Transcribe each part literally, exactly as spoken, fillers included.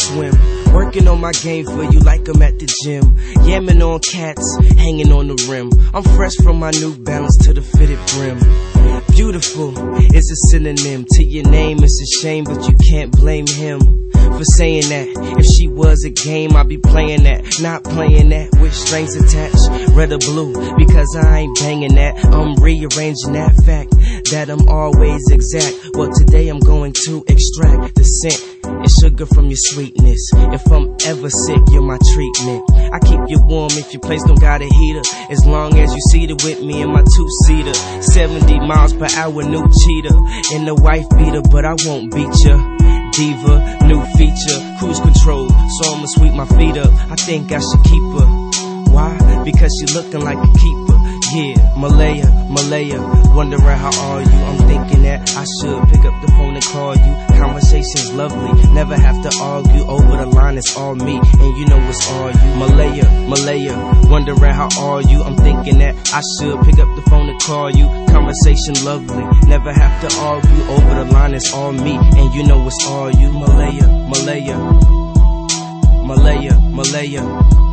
swim. Working on my game for you like I'm at the gym. Yamming on cats, hanging on the rim. I'm fresh from my New Balance to the fitted brim. Beautiful is a synonym to your name. It's a shame, but you can't blame him for saying that. If she was a game, I'd be playing that, not playing that with strings attached. Red or blue, because I ain't banging that. I'm rearranging that fact that I'm always exact. Well, today I'm going to extract the scent and sugar from your sweetness. If I'm ever sick, you're my treatment. I keep you warm if your place don't got a heater, as long as you seated with me in my two-seater. Seventy miles per hour, new cheetah in the wife beater, but I won't beat ya. Diva, new feature, cruise control, so I'ma sweep my feet up. I think I should keep her. Why? Because she looking like a keeper. Yeah, Malaya, Malaya, wondering how are you? I'm thinking that I should pick up the phone and call you. Conversation's lovely, never have to argue. Over the line, it's all me, and you know it's all you. Malaya, Malaya, wondering how are you? I'm thinking that I should pick up the phone and call you. Conversation lovely, never have to argue. Over the line, it's all me, and you know it's all you. Malaya, Malaya, Malaya, Malaya.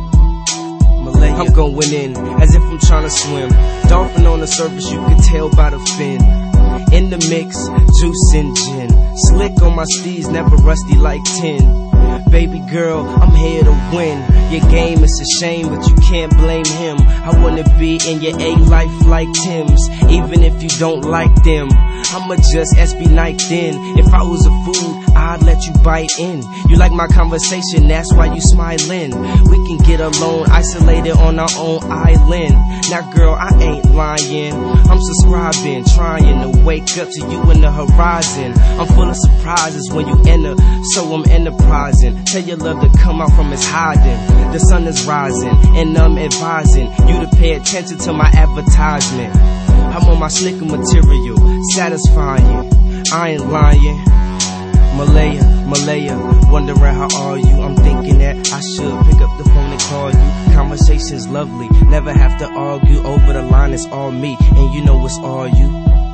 I'm going in as if I'm trying to swim. Dolphin on the surface, you can tell by the fin. In the mix, juice and gin. Slick on my steeds, never rusty like tin. Baby girl, I'm here to win. Your game is a shame, but you can't blame him. I wanna be in your A-life like Tim's, even if you don't like them. I'ma just S B knifed in. If I was a food, I'd let you bite in. You like my conversation, that's why you smiling. We can get alone, isolated on our own island. Now girl, I ain't lying, I'm subscribing, trying to wake up to you in the horizon. I'm full of surprises when you enter, so I'm enterprising. Tell your love to come out from its hiding. The sun is rising, and I'm advising you to pay attention to my advertisement. I'm on my slicker material, satisfying, I ain't lying. Malaya, Malaya, wondering how are you? I'm thinking that I should pick up the phone and call you. Conversation's lovely, never have to argue. Over the line, it's all me, and you know it's all you.